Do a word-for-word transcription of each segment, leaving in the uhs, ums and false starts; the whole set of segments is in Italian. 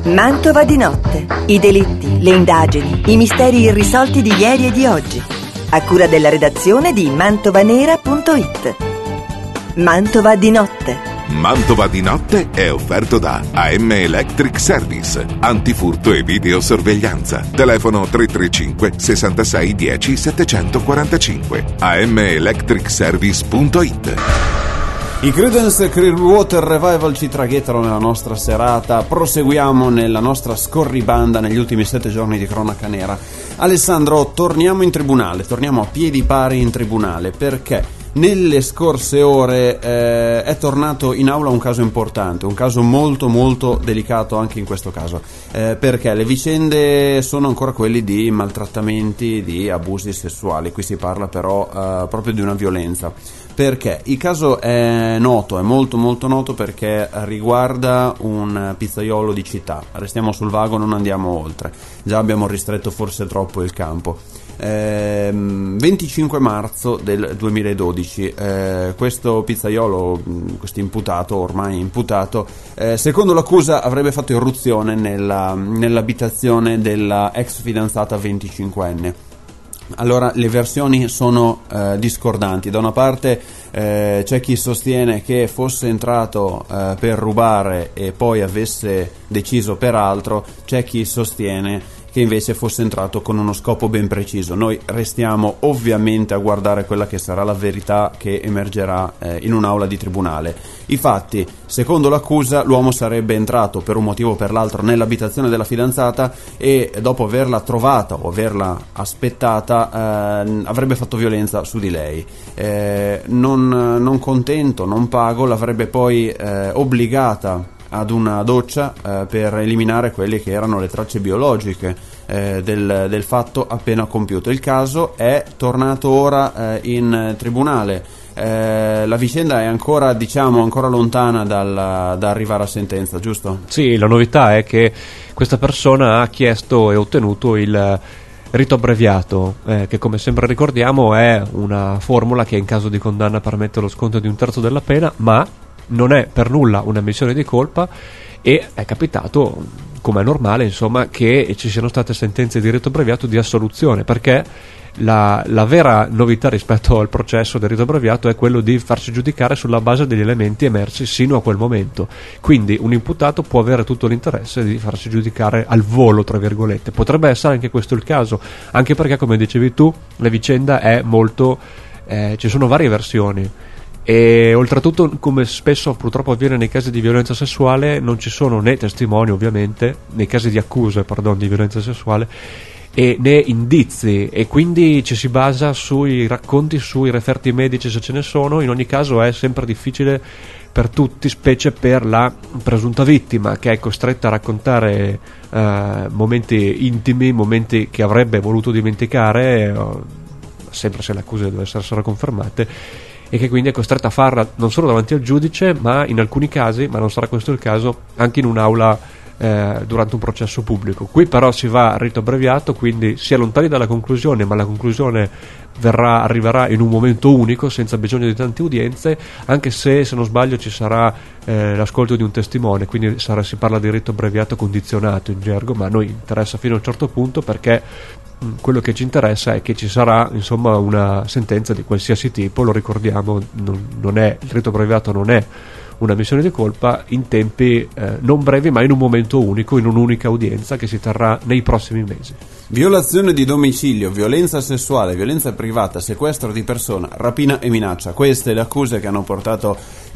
Mantova di notte. I delitti, le indagini, i misteri irrisolti di ieri e di oggi. A cura della redazione di mantovanera punto it. Mantova di notte. Mantova di notte è offerto da A M Electric Service, antifurto e videosorveglianza. Telefono tre tre cinque sessantasei dieci settecentoquarantacinque. A M electric service punto it. I Creedence Clearwater Revival ci traghettano nella nostra serata. Proseguiamo nella nostra scorribanda negli ultimi sette giorni di cronaca nera. Alessandro, torniamo in tribunale, torniamo a piedi pari in tribunale, perché nelle scorse ore eh, è tornato in aula un caso importante, un caso molto molto delicato anche in questo caso, eh, perché le vicende sono ancora quelli di maltrattamenti, di abusi sessuali. Qui si parla però eh, proprio di una violenza. Perché? Il caso è noto, è molto molto noto, perché riguarda un pizzaiolo di città. Restiamo sul vago, non andiamo oltre. Già abbiamo ristretto forse troppo il campo. Eh, venticinque marzo del duemiladodici, eh, questo pizzaiolo, questo imputato, ormai imputato, eh, secondo l'accusa avrebbe fatto irruzione nella, nell'abitazione della ex fidanzata venticinquenne. Allora, le versioni sono eh, discordanti. Da una parte eh, c'è chi sostiene che fosse entrato eh, per rubare e poi avesse deciso per altro, c'è chi sostiene che invece fosse entrato con uno scopo ben preciso. Noi restiamo ovviamente a guardare quella che sarà la verità che emergerà eh, in un'aula di tribunale. I fatti, secondo l'accusa, l'uomo sarebbe entrato per un motivo o per l'altro nell'abitazione della fidanzata e dopo averla trovata o averla aspettata eh, avrebbe fatto violenza su di lei. Eh, non, non contento, non pago, l'avrebbe poi eh, obbligata ad una doccia eh, per eliminare quelle che erano le tracce biologiche eh, del, del fatto appena compiuto. Il caso è tornato ora eh, in tribunale. Eh, la vicenda è ancora, diciamo, ancora lontana dal, da arrivare a sentenza, giusto? Sì, la novità è che questa persona ha chiesto e ottenuto il rito abbreviato, eh, che come sempre ricordiamo è una formula che in caso di condanna permette lo sconto di un terzo della pena, ma non è per nulla un'ammissione di colpa, e è capitato, come è normale, insomma, che ci siano state sentenze di rito abbreviato di assoluzione, perché la, la vera novità rispetto al processo del rito abbreviato è quello di farsi giudicare sulla base degli elementi emersi sino a quel momento. Quindi un imputato può avere tutto l'interesse di farsi giudicare al volo, tra virgolette. Potrebbe essere anche questo il caso, anche perché, come dicevi tu, la vicenda è molto eh, ci sono varie versioni. E oltretutto, come spesso purtroppo avviene nei casi di violenza sessuale, non ci sono né testimoni, ovviamente, nei casi di accuse, pardon, di violenza sessuale, e né indizi, e quindi ci si basa sui racconti, sui referti medici, se ce ne sono. In ogni caso è sempre difficile per tutti, specie per la presunta vittima, che è costretta a raccontare eh, momenti intimi, momenti che avrebbe voluto dimenticare, eh, sempre se le accuse dovessero essere confermate, e che quindi è costretta a farla non solo davanti al giudice, ma in alcuni casi, ma non sarà questo il caso, anche in un'aula eh, durante un processo pubblico. Qui però si va a rito abbreviato, quindi si è lontani dalla conclusione, ma la conclusione verrà, arriverà in un momento unico, senza bisogno di tante udienze, anche se, se non sbaglio, ci sarà eh, l'ascolto di un testimone, quindi sarà, si parla di rito abbreviato condizionato in gergo, ma a noi interessa fino a un certo punto, perché quello che ci interessa è che ci sarà, insomma, una sentenza di qualsiasi tipo. Lo ricordiamo, non, non è, il rito abbreviato non è una missione di colpa, in tempi eh, non brevi, ma in un momento unico, in un'unica udienza che si terrà nei prossimi mesi. Violazione di domicilio, violenza sessuale, violenza privata, sequestro di persona, rapina e minaccia. Queste le accuse che hanno portato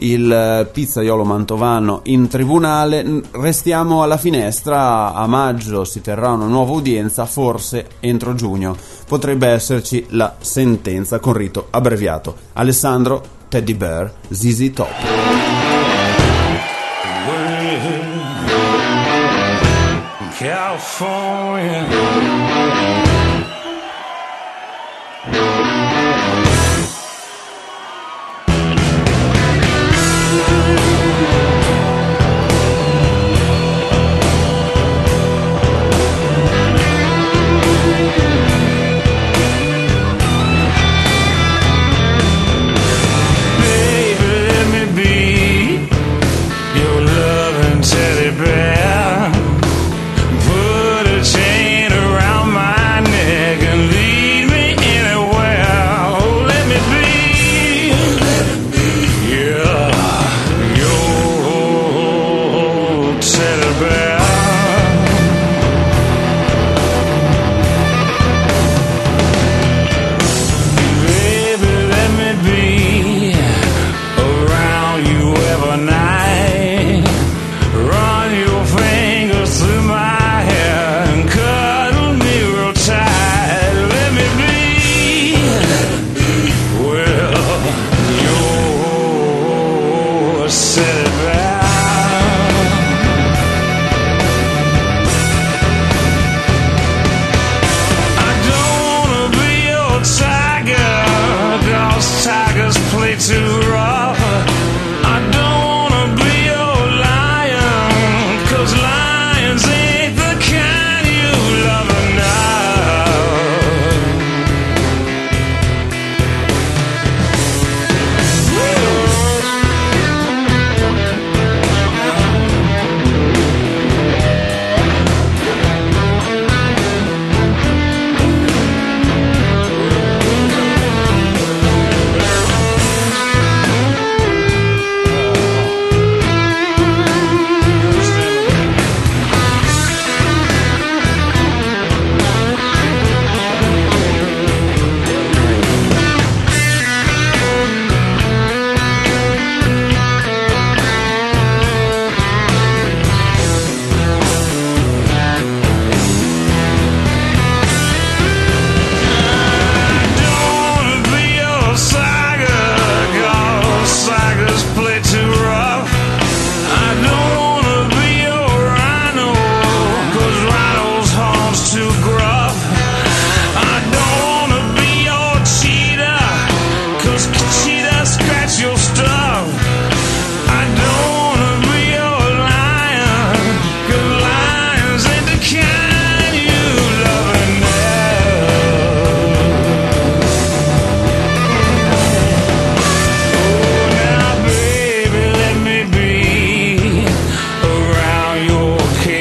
il pizzaiolo mantovano in tribunale. Restiamo alla finestra. A maggio si terrà una nuova udienza, forse entro giugno potrebbe esserci la sentenza con rito abbreviato. Alessandro, Teddy Bear, Z Z Top. California.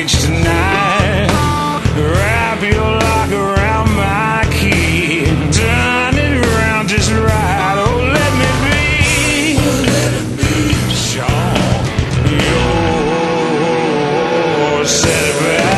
stage tonight. Wrap your lock around my key. Turn it around just right. Oh, let me be. Oh, let it be. Sean, you're set about.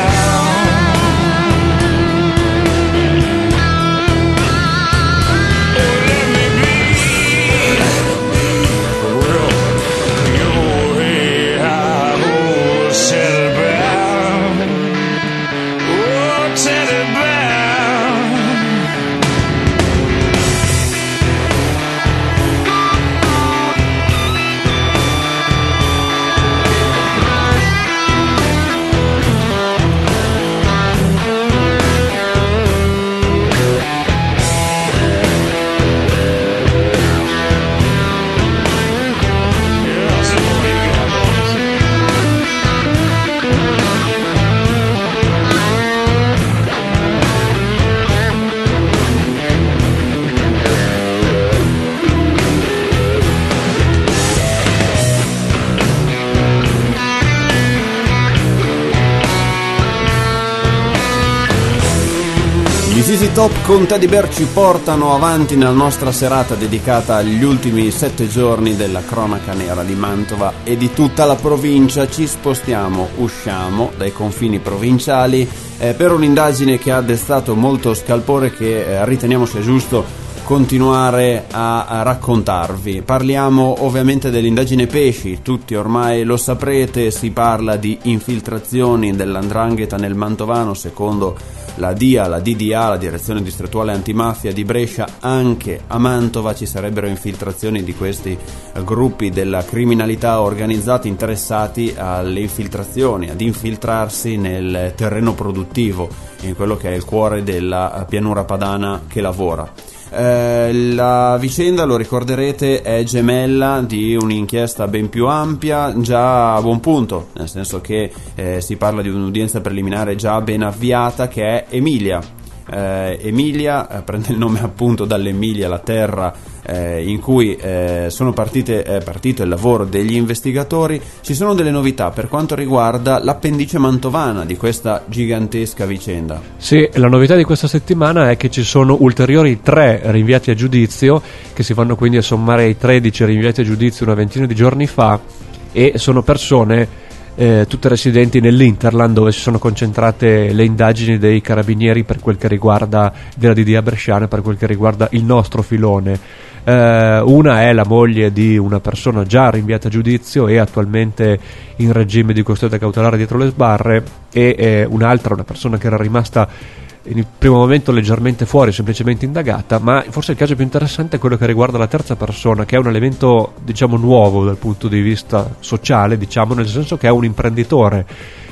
Z Z Top con Teddy Bear ci portano avanti nella nostra serata dedicata agli ultimi sette giorni della cronaca nera di Mantova e di tutta la provincia. Ci spostiamo, usciamo dai confini provinciali eh, per un'indagine che ha destato molto scalpore, che eh, riteniamo sia giusto continuare a, a raccontarvi. Parliamo ovviamente dell'indagine Pesci, tutti ormai lo saprete, si parla di infiltrazioni dell'Andrangheta nel Mantovano. Secondo la D I A, la D D A, la Direzione Distrettuale Antimafia di Brescia, anche a Mantova ci sarebbero infiltrazioni di questi gruppi della criminalità organizzata interessati alle infiltrazioni, ad infiltrarsi nel terreno produttivo, in quello che è il cuore della pianura padana che lavora. Eh, la vicenda, lo ricorderete, è gemella di un'inchiesta ben più ampia, già a buon punto, nel senso che eh, si parla di un'udienza preliminare già ben avviata, che è Emilia. Eh, Emilia eh, prende il nome appunto dall'Emilia, la terra eh, in cui eh, sono partite, è partito il lavoro degli investigatori. Ci sono delle novità per quanto riguarda l'appendice mantovana di questa gigantesca vicenda. Sì, la novità di questa settimana è che ci sono ulteriori tre rinviati a giudizio, che si vanno quindi a sommare ai tredici rinviati a giudizio una ventina di giorni fa, e sono persone Eh, tutte residenti nell'Interland, dove si sono concentrate le indagini dei carabinieri per quel che riguarda della D D A bresciana, per quel che riguarda il nostro filone. Eh, una è la moglie di una persona già rinviata a giudizio e attualmente in regime di custodia cautelare dietro le sbarre, e eh, un'altra, una persona che era rimasta in il primo momento leggermente fuori, semplicemente indagata. Ma forse il caso più interessante è quello che riguarda la terza persona, che è un elemento, diciamo, nuovo dal punto di vista sociale, diciamo, nel senso che è un imprenditore.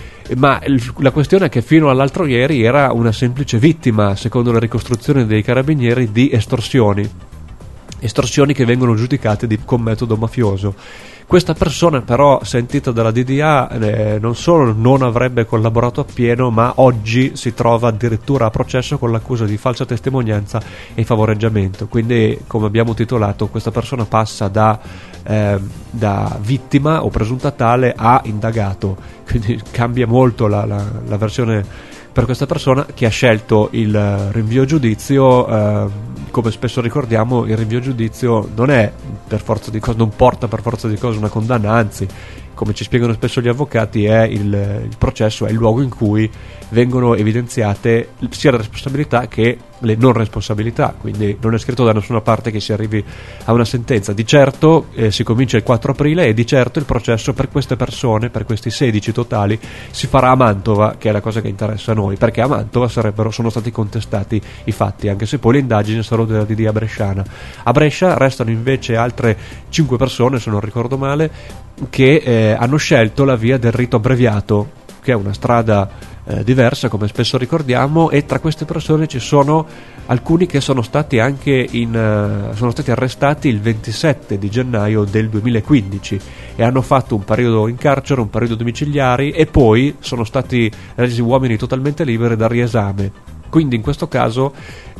Ma il, la questione è che fino all'altro ieri era una semplice vittima, secondo la ricostruzione dei carabinieri, di estorsioni estorsioni che vengono giudicate di, con metodo mafioso. Questa persona però, sentita dalla D D A, eh, non solo non avrebbe collaborato appieno, ma oggi si trova addirittura a processo con l'accusa di falsa testimonianza e favoreggiamento. Quindi, come abbiamo titolato, questa persona passa da, eh, da vittima o presunta tale a indagato. Quindi cambia molto la, la, la versione per questa persona, che ha scelto il rinvio a giudizio. Eh, come spesso ricordiamo, il rinvio a giudizio non è per forza di cose, non porta per forza di cose una condanna, anzi, come ci spiegano spesso gli avvocati, è il, il processo è il luogo in cui vengono evidenziate sia le responsabilità che le non responsabilità. Quindi non è scritto da nessuna parte che si arrivi a una sentenza. Di certo eh, si comincia il quattro aprile, e di certo il processo per queste persone, per questi sedici totali, si farà a Mantova, che è la cosa che interessa a noi, perché a Mantova sarebbero, sono stati contestati i fatti, anche se poi le indagini sono della D D A bresciana. A Brescia restano invece altre cinque persone, se non ricordo male, che eh, hanno scelto la via del rito abbreviato, che è una strada Eh, diversa, come spesso ricordiamo, e tra queste persone ci sono alcuni che sono stati anche in uh, sono stati arrestati il ventisette di gennaio del duemilaquindici e hanno fatto un periodo in carcere, un periodo domiciliari, e poi sono stati resi uomini totalmente liberi dal riesame. Quindi in questo caso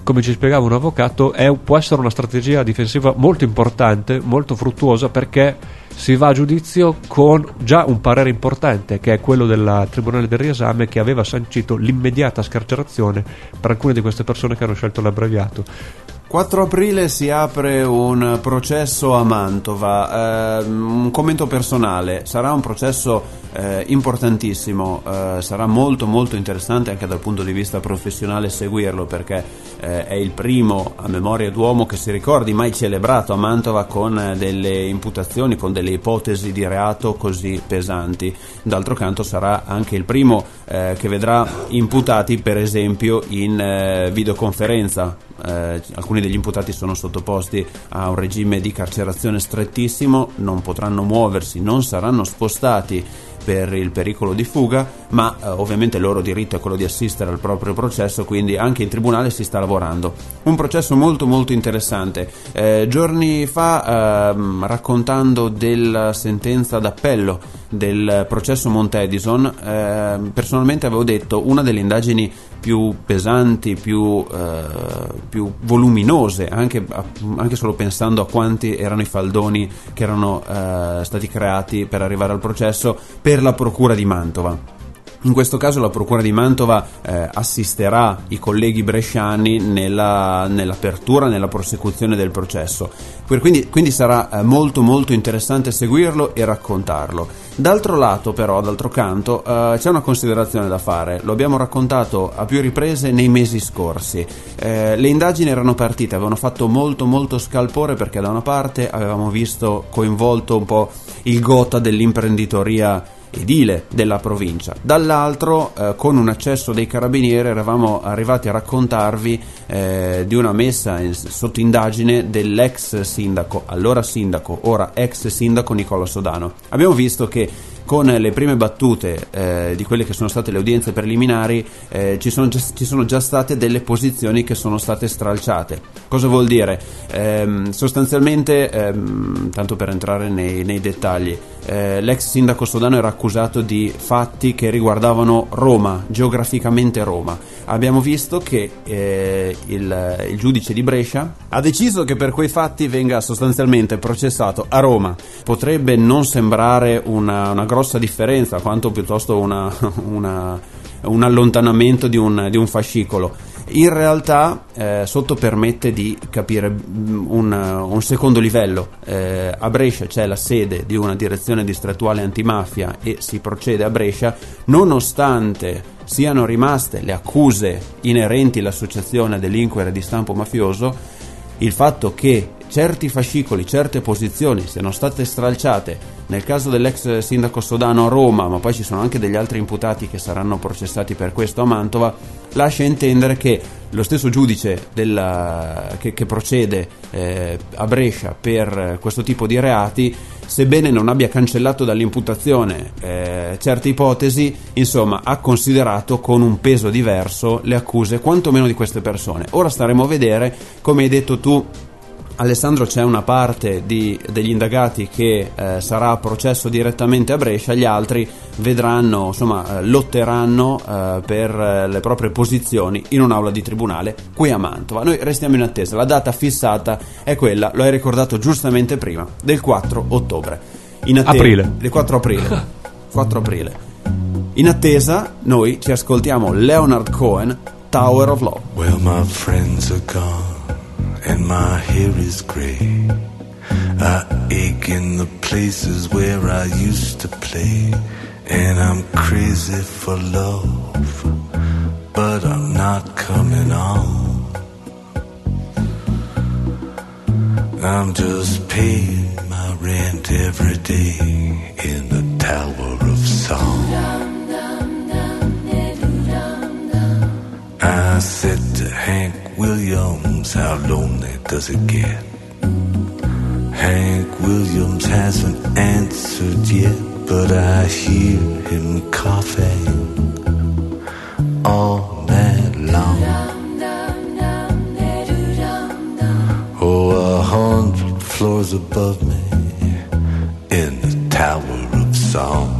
come ci spiegava un avvocato, è, può essere una strategia difensiva molto importante, molto fruttuosa, perché si va a giudizio con già un parere importante, che è quello del Tribunale del Riesame, che aveva sancito l'immediata scarcerazione per alcune di queste persone che hanno scelto l'abbreviato. quattro aprile si apre un processo a Mantova, eh, un commento personale: sarà un processo eh, importantissimo, eh, sarà molto molto interessante anche dal punto di vista professionale seguirlo, perché eh, è il primo a memoria d'uomo che si ricordi mai celebrato a Mantova con eh, delle imputazioni, con delle ipotesi di reato così pesanti. D'altro canto sarà anche il primo eh, che vedrà imputati per esempio in eh, videoconferenza. Eh, alcuni degli imputati sono sottoposti a un regime di carcerazione strettissimo, non potranno muoversi, non saranno spostati per il pericolo di fuga, ma eh, ovviamente il loro diritto è quello di assistere al proprio processo, quindi anche in tribunale si sta lavorando. Un processo molto molto interessante. Eh, giorni fa, ehm, raccontando della sentenza d'appello del processo Montedison, eh, personalmente avevo detto una delle indagini più pesanti, più, eh, più voluminose, anche, anche solo pensando a quanti erano i faldoni che erano eh, stati creati per arrivare al processo, per la Procura di Mantova. In questo caso la Procura di Mantova eh, assisterà i colleghi bresciani nella, nell'apertura, nella prosecuzione del processo. Quindi, quindi sarà eh, molto molto interessante seguirlo e raccontarlo. D'altro lato però, d'altro canto, eh, c'è una considerazione da fare. Lo abbiamo raccontato a più riprese nei mesi scorsi. Eh, le indagini erano partite, avevano fatto molto molto scalpore, perché da una parte avevamo visto coinvolto un po' il gotha dell'imprenditoria edile della provincia, dall'altro eh, con un accesso dei carabinieri eravamo arrivati a raccontarvi eh, di una messa in, sotto indagine dell'ex sindaco, allora sindaco, ora ex sindaco Nicola Sodano. Abbiamo visto che con le prime battute eh, di quelle che sono state le udienze preliminari eh, ci, sono già, ci sono già state delle posizioni che sono state stralciate. Cosa vuol dire? Ehm, sostanzialmente, ehm, tanto per entrare nei, nei dettagli, eh, l'ex sindaco Sodano era accusato di fatti che riguardavano Roma, geograficamente Roma. Abbiamo visto che eh, il, il giudice di Brescia ha deciso che per quei fatti venga sostanzialmente processato a Roma. Potrebbe non sembrare una, una grossa differenza, quanto piuttosto una, una, un allontanamento di un, di un fascicolo. In realtà eh, sotto permette di capire un, un secondo livello. Eh, a Brescia c'è la sede di una direzione distrettuale antimafia e si procede a Brescia, nonostante siano rimaste le accuse inerenti all'associazione a delinquere di stampo mafioso. Il fatto che certi fascicoli, certe posizioni siano state stralciate nel caso dell'ex sindaco Sodano a Roma, ma poi ci sono anche degli altri imputati che saranno processati per questo a Mantova, lascia intendere che lo stesso giudice della, che, che procede eh, a Brescia per questo tipo di reati, sebbene non abbia cancellato dall'imputazione eh, certe ipotesi, insomma ha considerato con un peso diverso le accuse quantomeno di queste persone. Ora staremo a vedere, come hai detto tu Alessandro, c'è una parte di, degli indagati che eh, sarà a processo direttamente a Brescia, gli altri vedranno, insomma, eh, lotteranno eh, per eh, le proprie posizioni in un'aula di tribunale qui a Mantova. Noi restiamo in attesa, la data fissata è quella, lo hai ricordato giustamente prima, del quattro ottobre. In attesa, aprile. Del quattro aprile. quattro aprile. In attesa, noi ci ascoltiamo Leonard Cohen, Tower of Love. Well, my friends are gone and my hair is gray. I ache in the places where I used to play, and I'm crazy for love, but I'm not coming on. I'm just paying my rent every day in the Tower of Song. I said to Hank Williams, how lonely does it get? Hank Williams hasn't answered yet, but I hear him coughing all night long. Oh, a hundred floors above me in the Tower of Song.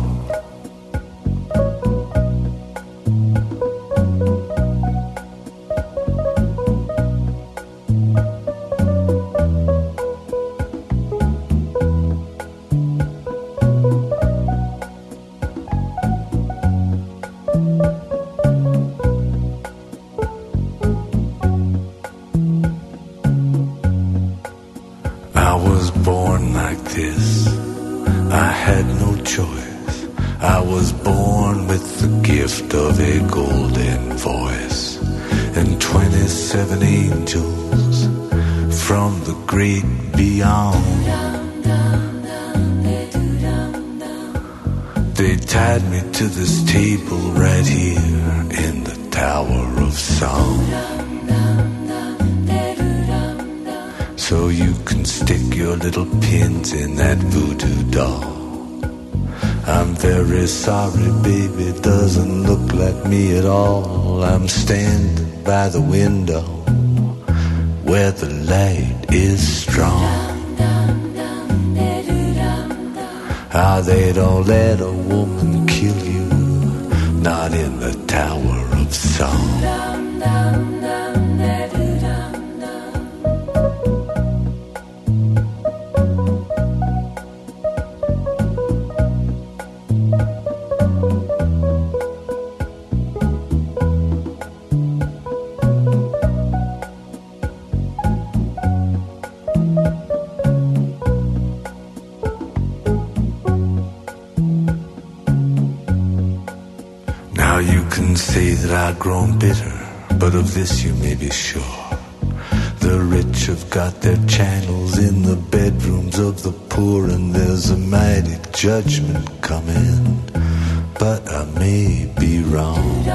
their golden voice, and twenty-seven angels from the great beyond. They tied me to this table right here in the Tower of Song, so you can stick your little pins in that voodoo doll. I'm very sorry, baby, it doesn't look like me at all. I'm standing by the window where the light is strong. Ah, they don't let a woman kill you, not in the Tower of Song. I've grown bitter, but of this you may be sure. The rich have got their channels in the bedrooms of the poor, and there's a mighty judgment coming, but I may be wrong.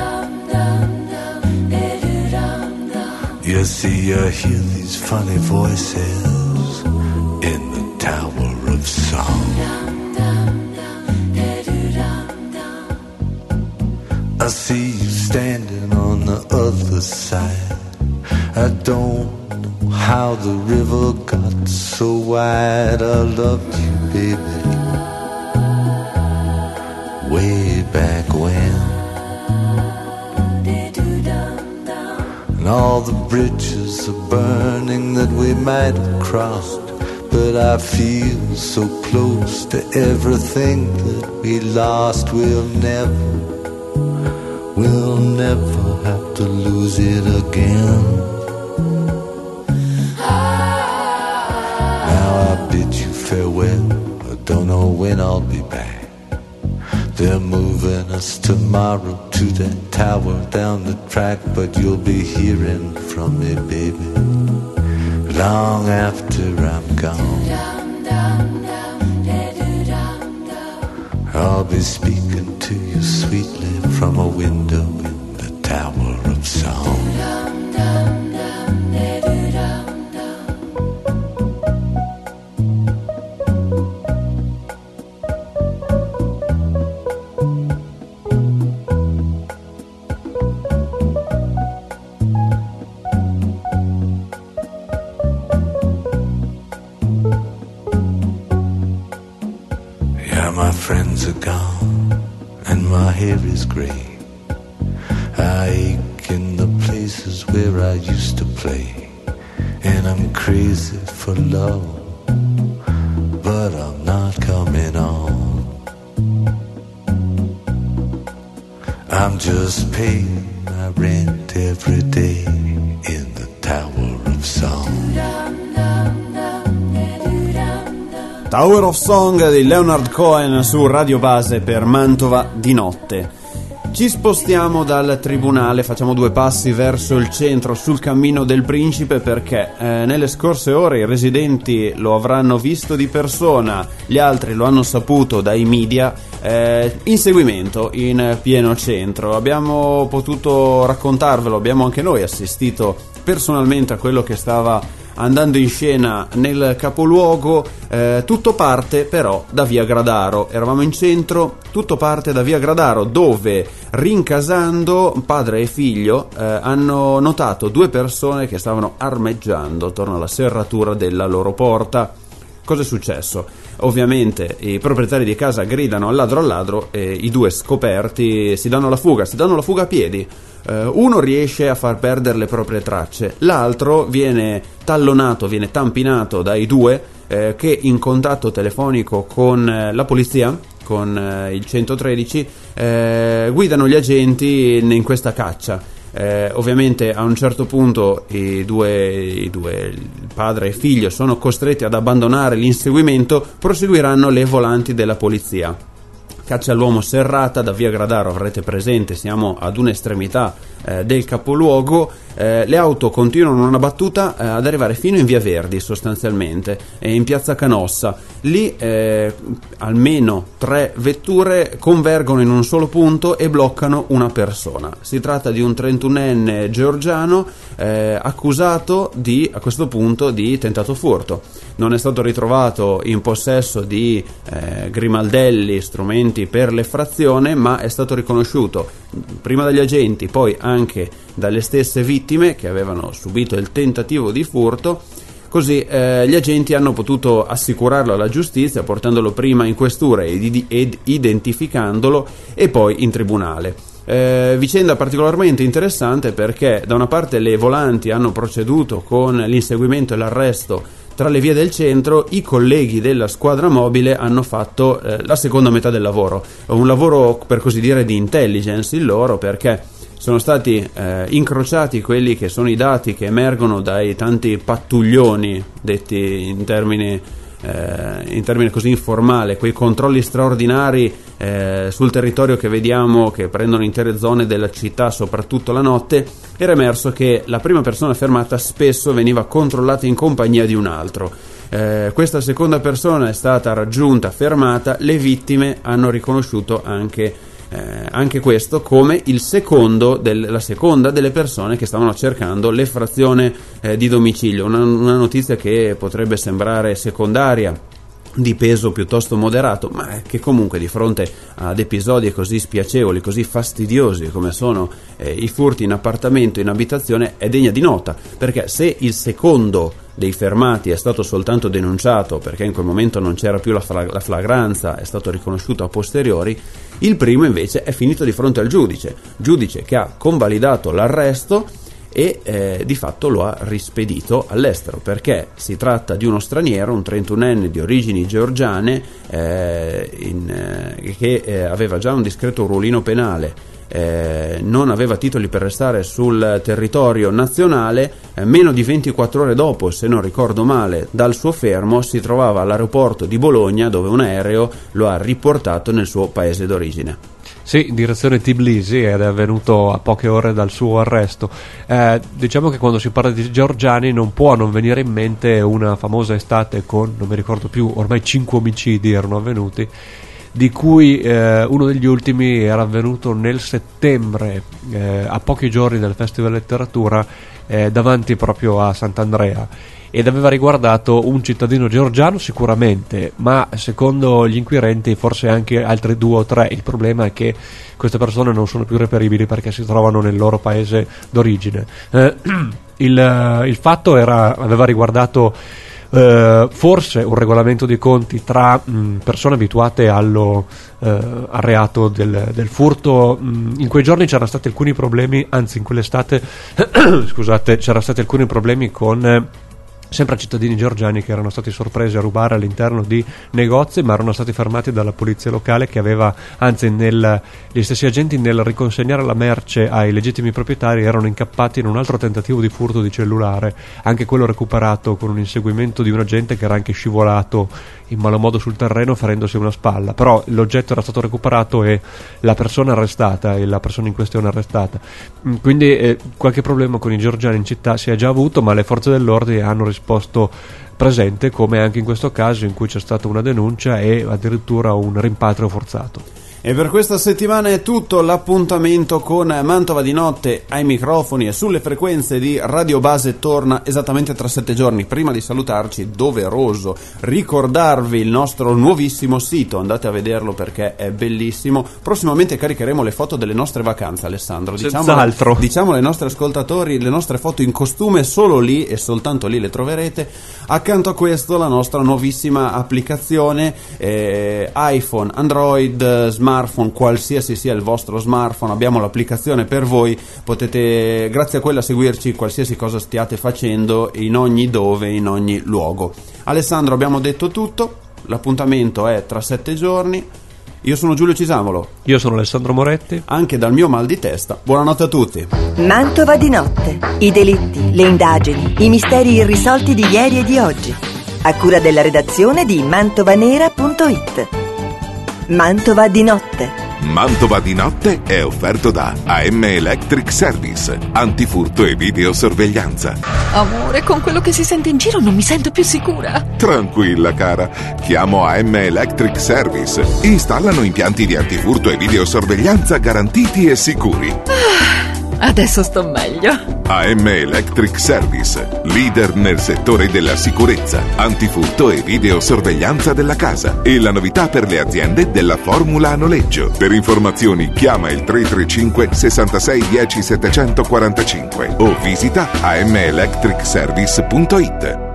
You see, I hear these funny voices in the Tower of Song. I see you standing on the other side. I don't know how the river got so wide. I loved you, baby, way back when. And all the bridges are burning that we might have crossed, but I feel so close to everything that we lost. We'll never We'll never have to lose it again. Now I bid you farewell. I don't know when I'll be back. They're moving us tomorrow to that tower down the track, but you'll be hearing from me, baby, long after I'm gone. I'll be speaking to you sweetly from a window in the Tower of Song. Yeah, my friends are gone and my hair is grey. I ache in the places where I used to play, and I'm crazy for love, but I'm not coming on. I'm just paying my rent every day in the Tower of Song. Tower of Song di Leonard Cohen su Radio Base per Mantova di notte. Ci spostiamo dal tribunale, facciamo due passi verso il centro sul cammino del Principe, perché eh, nelle scorse ore i residenti lo avranno visto di persona, gli altri lo hanno saputo dai media, eh, inseguimento in pieno centro. Abbiamo potuto raccontarvelo, abbiamo anche noi assistito personalmente a quello che stava andando in scena nel capoluogo. Eh, tutto parte però da via Gradaro. Eravamo in centro, tutto parte da via Gradaro, dove rincasando padre e figlio eh, hanno notato due persone che stavano armeggiando attorno alla serratura della loro porta. Cosa è successo? Ovviamente i proprietari di casa gridano al ladro al ladro e i due scoperti si danno la fuga, si danno la fuga a piedi. Uh, uno riesce a far perdere le proprie tracce, l'altro viene tallonato, viene tampinato dai due eh, che in contatto telefonico con eh, la polizia, con eh, il centotredici, eh, guidano gli agenti in, in questa caccia. Eh, ovviamente a un certo punto i due, i due, il padre e figlio, sono costretti ad abbandonare l'inseguimento, proseguiranno le volanti della polizia. Caccia all'uomo serrata da via Gradaro, avrete presente, siamo ad un'estremità eh, del capoluogo. Eh, le auto continuano una battuta eh, ad arrivare fino in via Verdi sostanzialmente, e in piazza Canossa. Lì eh, almeno tre vetture convergono in un solo punto e bloccano una persona. Si tratta di un trentunenne georgiano eh, accusato di, a questo punto, di tentato furto. Non è stato ritrovato in possesso di eh, grimaldelli, strumenti per l'effrazione, ma è stato riconosciuto prima dagli agenti, poi anche dalle stesse vittime che avevano subito il tentativo di furto. Così eh, gli agenti hanno potuto assicurarlo alla giustizia, portandolo prima in questura ed, ed identificandolo, e poi in tribunale. Eh, vicenda particolarmente interessante perché da una parte le volanti hanno proceduto con l'inseguimento e l'arresto tra le vie del centro, i colleghi della squadra mobile hanno fatto eh, la seconda metà del lavoro, un lavoro per così dire di intelligence il loro, perché sono stati eh, incrociati quelli che sono i dati che emergono dai tanti pattuglioni, detti in termini eh, in termini così informale, quei controlli straordinari eh, sul territorio che vediamo, che prendono intere zone della città, soprattutto la notte. Era emerso che la prima persona fermata spesso veniva controllata in compagnia di un altro. Eh, questa seconda persona è stata raggiunta, fermata, le vittime hanno riconosciuto anche Eh, anche questo come il secondo del, la seconda delle persone che stavano cercando l'effrazione eh, di domicilio. Una, una notizia che potrebbe sembrare secondaria, di peso piuttosto moderato, ma che comunque di fronte ad episodi così spiacevoli, così fastidiosi come sono eh, i furti in appartamento, in abitazione, è degna di nota, perché se il secondo dei fermati è stato soltanto denunciato perché in quel momento non c'era più la, flag- la flagranza, è stato riconosciuto a posteriori, il primo invece è finito di fronte al giudice, giudice che ha convalidato l'arresto e eh, di fatto lo ha rispedito all'estero, perché si tratta di uno straniero, un trentunenne di origini georgiane eh, in, eh, che eh, aveva già un discreto ruolino penale. Eh, non aveva titoli per restare sul territorio nazionale. Eh, meno di ventiquattro ore dopo, se non ricordo male, dal suo fermo si trovava all'aeroporto di Bologna, dove un aereo lo ha riportato nel suo paese d'origine. Sì, in direzione Tbilisi, ed è avvenuto a poche ore dal suo arresto. Eh, diciamo che quando si parla di georgiani non può non venire in mente una famosa estate con, non mi ricordo più, ormai cinque omicidi erano avvenuti, di cui eh, uno degli ultimi era avvenuto nel settembre, eh, a pochi giorni del Festival Letteratura, eh, davanti proprio a Sant'Andrea, ed aveva riguardato un cittadino georgiano sicuramente, ma secondo gli inquirenti forse anche altri due o tre. Il problema è che queste persone non sono più reperibili perché si trovano nel loro paese d'origine. Eh, il, il fatto era, aveva riguardato Uh, forse un regolamento di conti tra mh, persone abituate allo, uh, al reato del, del furto. Mh, in quei giorni c'erano stati alcuni problemi, anzi in quell'estate scusate, c'erano stati alcuni problemi con eh, sempre cittadini georgiani che erano stati sorpresi a rubare all'interno di negozi, ma erano stati fermati dalla polizia locale, che aveva, anzi nel, gli stessi agenti nel riconsegnare la merce ai legittimi proprietari erano incappati in un altro tentativo di furto di cellulare, anche quello recuperato con un inseguimento di un agente che era anche scivolato in malo modo sul terreno ferendosi una spalla, però l'oggetto era stato recuperato e la persona arrestata e la persona in questione arrestata. Quindi eh, qualche problema con i georgiani in città si è già avuto, ma le forze dell'ordine hanno risposto presente, come anche in questo caso in cui c'è stata una denuncia e addirittura un rimpatrio forzato. E per questa settimana è tutto. L'appuntamento con Mantova di notte ai microfoni e sulle frequenze di Radio Base torna esattamente tra sette giorni. Prima di salutarci, doveroso ricordarvi il nostro nuovissimo sito, andate a vederlo perché è bellissimo. Prossimamente caricheremo le foto delle nostre vacanze, Alessandro, diciamo, diciamo ai nostri ascoltatori, le nostre foto in costume solo lì e soltanto lì le troverete. Accanto a questo la nostra nuovissima applicazione eh, iPhone, Android, smartphone, qualsiasi sia il vostro smartphone, abbiamo l'applicazione per voi, potete grazie a quella seguirci qualsiasi cosa stiate facendo, in ogni dove, in ogni luogo. Alessandro, abbiamo detto tutto, l'appuntamento è tra sette giorni. Io sono Giulio Cisamolo. Io sono Alessandro Moretti. Anche dal mio mal di testa, buonanotte a tutti. Mantova di notte, i delitti, le indagini, i misteri irrisolti di ieri e di oggi, a cura della redazione di mantovanera punto it. Mantova di notte. Mantova di notte è offerto da A M Electric Service, antifurto e videosorveglianza. Amore, con quello che si sente in giro non mi sento più sicura. Tranquilla cara, chiamo A M Electric Service. Installano impianti di antifurto e videosorveglianza garantiti e sicuri. Adesso sto meglio. A M Electric Service, leader nel settore della sicurezza, antifurto e videosorveglianza della casa. E la novità per le aziende della formula a noleggio. Per informazioni chiama il tre tre cinque sessantasei dieci settecentoquarantacinque o visita a m electric service punto it.